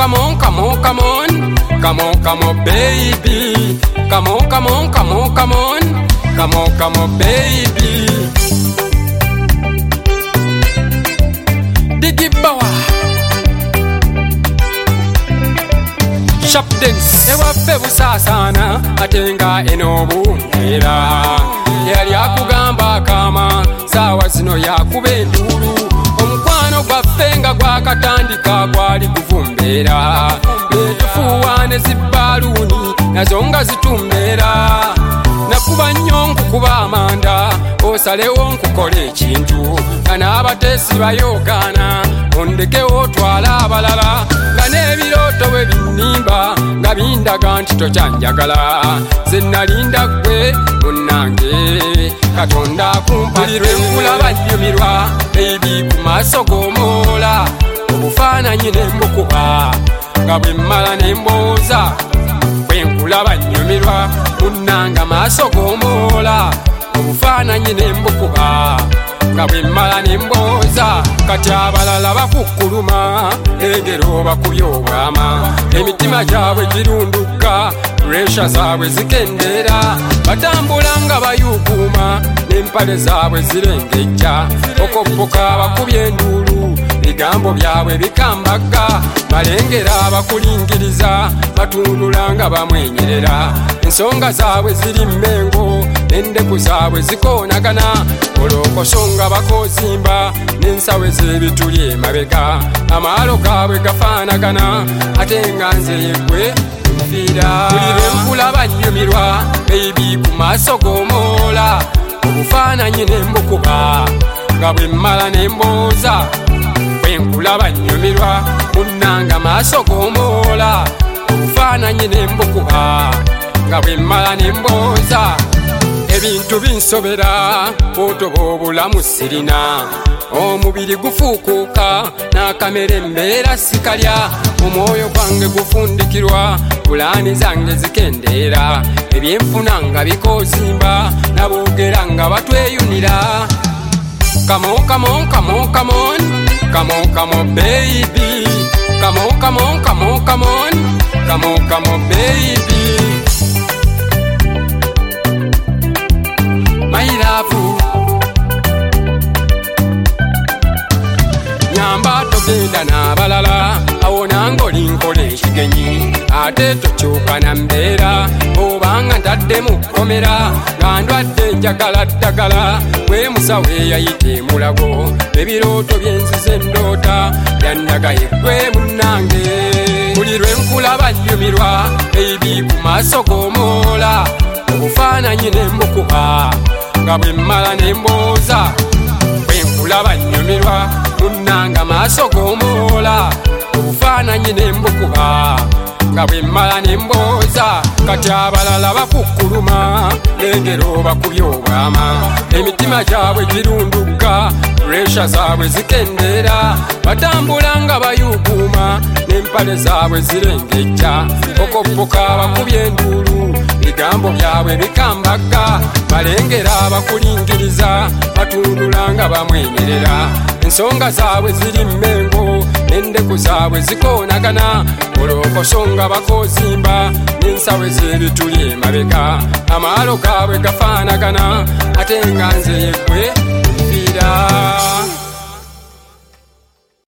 come on, come on, come on. Come on, come on, baby. Come on, come on, come on, come on. Come on, come on, baby. Diggy Bower. Shop dance. Ewa febu sasana atenga enobu era. Yali akugamba kama sawa zino yakubenduru. Omukwano gwafenga gwakatandika gwali kuvumbera. Netufuwane zibaluni nazonga zitumbera. Nakuba nyonku kuba amanda osalewo nkukole ekintu kana abatesi bayogana ondekewo twala abalala nga n'ebiroto bwe binnimba nga bindaga nti tokyanjagala zennalinda gwe munnange katonda kumpulirwe nkulaba nnyumirwa baby ku maaso g'omwola obufaananyi ne mbukuba nga bwe mmala ne mbooza bwe nkulaba nnyumirwa munnanga maaso g'omwola obufaananyi ne mbukuba nga bwe mmala ne mbooza kati abalala bakukkuluma engero bakubye obwama emitima gyabwe girunduka puresha zaabwe zikendera batambula nga bayukuuma n'empale zaabwe zirengejja okoppoka bakubye enduulu bigambo byabwe bikambaga balengera abakulingiriza batunula nga bamwenyerera ensonga zaabwe ziri mmengo n'endeku zaabwe zikoonagana olwokosonga bakozimba n'ensawe z'ebituli emabega amaalo gaabwe gafaanagana ate nga nze yeggwe nfiira buli lwe nkulaba nnyumirwa baby ku maaso g'omwola obufaananyi ne mbukuba nga bwe mmala ne mbooza bwe nkulaba nnyumirwa munnanga maaso g'omwola obufaananyi ne mbukuba nga bwe mmala ne mbooza ebintu binsobera otoba obulamu sirina omubiri gufuukuuka n'akamere mbeera sikalya omwoyo gwange gufundikirwa pulaani zange zikendeera ebyenfuna nga bikozimba naboogera nga batweyunira Come on, come on, come on, come on. Come on, come on, baby. Come on, come on, come on, come on. Come on, come on, baby. My love. Nyamba togenda n'abalala awona ng'olinkola ekigenyi ate tokyuka na mbeera obanga ntadde mu kkomera nga ndwadde njagala ddagala bwe musawo eyayita emulago ebirooto byenzize endoota byannaga yeggwe munnange buli lwe nkulaba nnyumirwa baby ku maaso g'omwola obufaananyi ne mbukuba nga bwe mmala ne mbooza bwe nkulaba nnyumirwa munnanga maaso g'omwola obufaananyi ne mbukuba nga bwe mmala ne mbooza kati abalala bakukkuluma engero bakubye obwama emitima gyabwe girunduka puresha zaabwe zikendera batambula nga bayukuuma n'empale zaabwe zirengejja okoppoka bakubye enduulu bigambo byabwe bikambaga balengera abakulingiriza batunula nga bamwenyerera ensonga zaabwe ziri mmengo n'endeku zaabwe zikoonagana olwokosonga bakozimba n'ensawe z'ebituli emabega amaalo gaabwe gafaanagana ate nga nze yeggwe